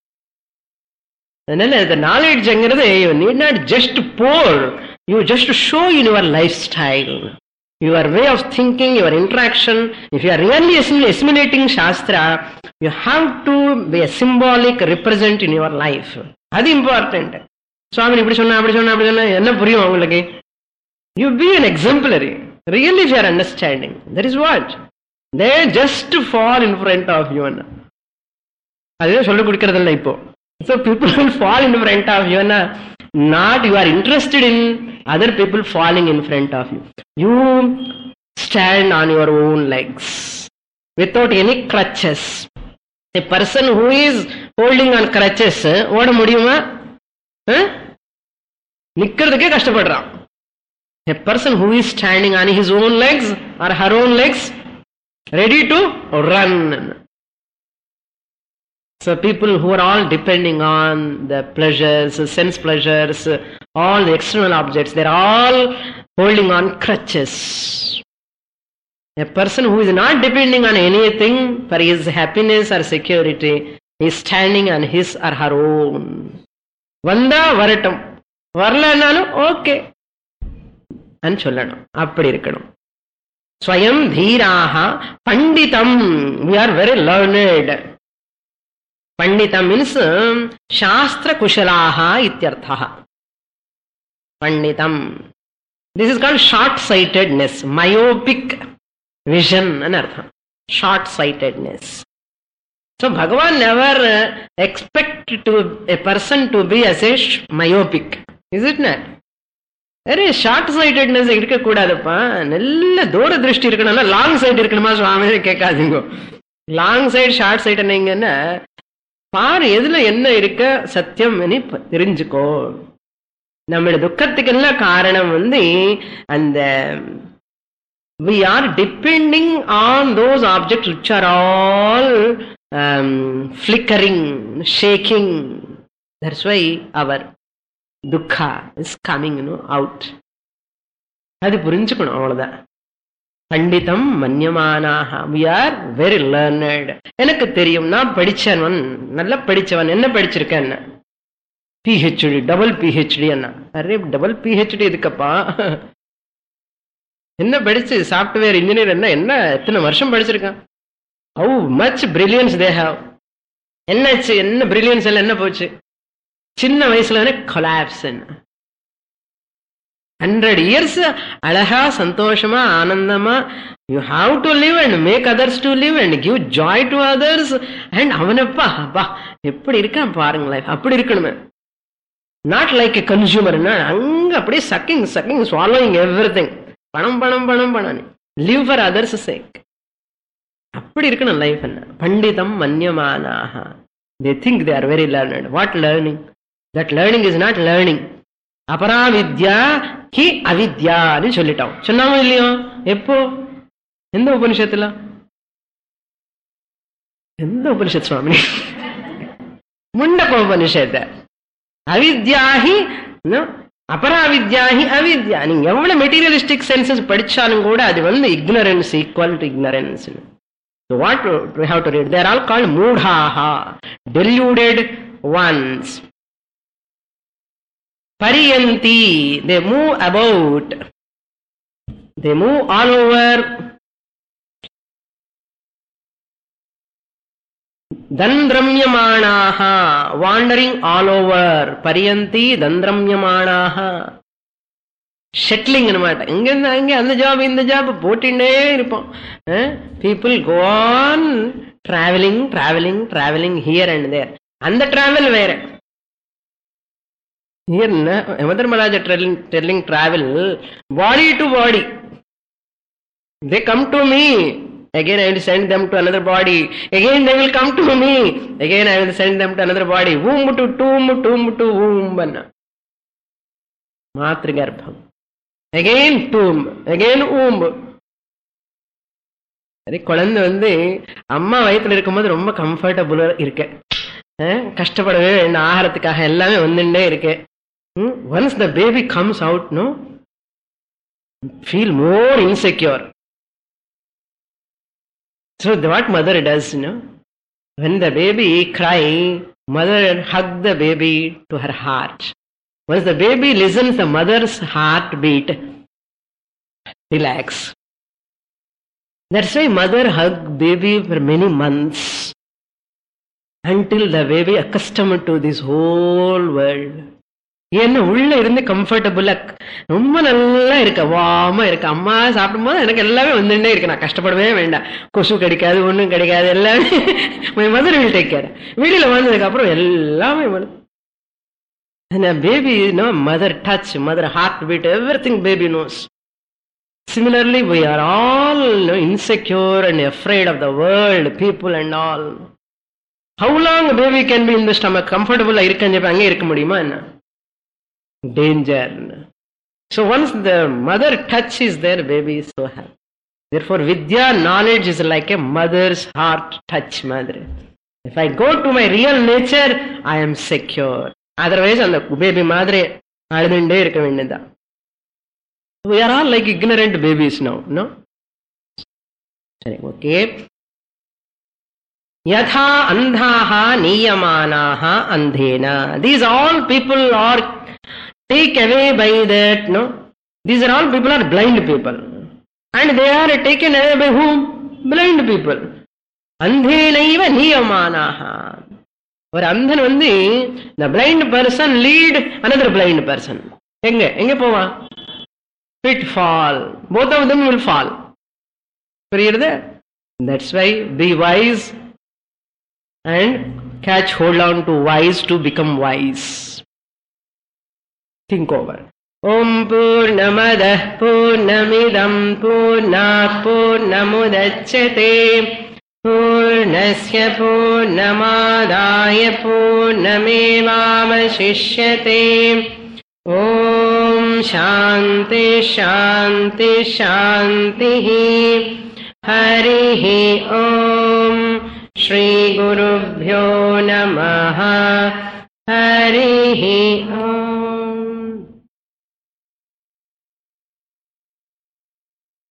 அதனால இந்த நாலேஜ்ங்கிறது you need not just pour, you just show in your lifestyle, your way of thinking, your interaction. If you are really assimilating Shastra, you have to be a symbolic represent in your life. அது important. Swami இப்படி சொன்னா அப்படி சொன்னா அப்படி சொன்னா என்ன புரியும் உங்களுக்கு? You be an exemplary, really, if you are understanding. That is what. They just fall in front of you. அதுதான் சொல்ல கொடுக்கறதில்ல இப்போ. So people will fall in front of you. Not you are interested in other people falling in front of you. You stand on your own legs without any crutches. A person who is holding on crutches, ஓட முடியுமா? நிக்கிறதுக்கே கஷ்டப்படுறான். A person who is standing on his own legs or her own legs, ready to run. So people who are all depending on the pleasures, sense pleasures, all the external objects, they're all holding on crutches. A person who is not depending on anything for his happiness or security is standing on his or her own. Vanda varatam. Varlananu okay. And chollanam. Appadi irukkanum. Swayam dhiraha panditam. We are very learned. Panditam means shastra kushalaha ityarthaha. Panditam. This is called short-sightedness, myopic vision and artha. Short-sightedness. So Bhagavan never expect to a person to be as a myopic. Is it not? Very short-sightedness irukka koodadappa. Nalla dooda drishti irukkanum. Long sight irukkanuma swami kekkadingo. Long sight, short sight enna பாரு எதுல என்ன இருக்க சத்தியம் நீ தெரிஞ்சுக்கோ. நம்முடைய துக்கத்துக்கெல்லாம் காரணம் வந்து அந்த we are depending on those objects which are all um, flickering, shaking. That's why our dukkha is coming, you know, out. அது புரிஞ்சுக்கணும், அவ்வளவுதான். பண்டிதம் மன்யமானாக. We are very learned. எனக்கு தெரியும், நான் படிச்சவன், நல்லா படிச்சவன். என்ன படிச்சிருக்கேன்? PhD, double PhD. என்ன அரே டபுள் பிஹெச்டி எதுக்கப்பா? என்ன படிச்சு? Software engineer. என்ன என்ன எத்தனை வருஷம் படிச்சிருக்கான்? How much brilliance they have. என்னாச்சு? என்ன பிரில்லியன்ஸ் எல்லாம் என்ன போச்சு? சின்ன வயசுல கொலாப்ஸ். என்ன ஹண்ட்ரட் இயர்ஸ் அழகா சந்தோஷமா ஆனந்தமா you have to live and make others to live and give joy to others. And அவனப்பா அப்பா எப்படி இருக்கான் பாருங்க, லைஃப் அப்படி இருக்கணுமே. Not like a consumer. அங்க அப்படியே sucking sucking swallowing everything. பணம் பணம் பணம் பணம். Live for others sake. அப்படி இருக்கணும் லைஃப். என்ன பண்டிதம் மன்யமானாக. They think they are very learned. What learning? That learning is not learning. அபராவித்யா ஹி அவித்யான்னு சொல்லிட்டோம். சொன்னாமோ இல்லையோ? எப்போ? எந்த உபனிஷத்துல? எந்த உபனிஷத் சுவாமி? முண்டக உபனிஷத். அவித்யாஹி அபராவித்யாஹி அவித்யா. நீங்க எவ்வளவு மெட்டீரியலிஸ்டிக் சென்சஸ் படிச்சாலும் கூட அது வந்து ignorance, equal to ignorance. So what we have to read? They are all called moodhaha, deluded ones. Pariyanti, they move about, they move all over. Dandramyamanaha, wandering all over. Pariyanti, dandramyamanaha. Settling anamata. Inga inga and job in the job போட்டினே இருப்போம். People go on traveling, traveling, traveling here and there. And the travel வேற. Here, Mother Malaja telling, telling travel, body to body. They come to me. Again I will send them to another body. Again they will come to me. Again I will send them to another body. Womb to tomb, tomb to womb. Matrigarbham. Again tomb. Again womb. அதே குழந்தை வந்து அம்மா வயிற்றுல இருக்கும்போது ரொம்ப கம்ஃபர்டபுளா இருக்கு. கஷ்டப்படவே வேண்டாம், ஆகாரத்துக்காக எல்லாமே வந்துட்டே இருக்கு. Once the baby comes out, no, feel more insecure. So what mother does, you know, when the baby cry, mother hug the baby to her heart. Once the baby listens the mother's heartbeat, relax. That's why mother hug baby for many months until the baby accustomed to this whole world. என்ன உள்ள இருந்து கம்ஃபர்டபுளா ரொம்ப நல்லா இருக்க, வாமா இருக்க. அம்மா சாப்பிடும் போது எனக்கு எல்லாமே வந்துட்டே இருக்கு, நான் கஷ்டப்படவே வேண்டாம். கொசு கிடைக்காது, ஒன்றும் கிடைக்காது, எல்லாமே my mother will take care. வீடியோல வந்ததுக்கு அப்புறம் எல்லாமே வரும். Baby, you know, mother touch, mother heartbeat, everything baby knows. Similarly, we are all, you know, insecure and afraid of the world, people and all. How long a baby can be in the stomach? Comfortable irukkan jepa ange irukka mudiyuma enna? Danger. So once the mother touch is there, baby is so happy. Therefore, vidya, knowledge is like a mother's heart touch, madre. If I go to my real nature, I am secure. Otherwise, அந்த baby மாதிரி அழுதுண்டே இருக்க வேண்டியதுதான். We are all like ignorant babies now, no? சரி, okay. யதா அந்தாஹ நியமானாஹ அந்தேன. These all people are taken away by that, no? These are all people are blind people. And they are taken away by whom? Blind people. அந்தேனைவ நியமானாஹ. ஒரு அந்தன் வந்து the blind person lead another blind person. எங்க எங்க போவான்? Pitfall. Both of them will fall. புரியுது? That's why be wise and catch hold on to wise to become wise. Think over. Om Purnamadah Purnamidam Purnat Purnamudachyate Purnasya Purnamadaya Purnamevavashishyate. Om Shanti Shanti Shantihi. Harihi Om Shri Gurubhyo Namaha.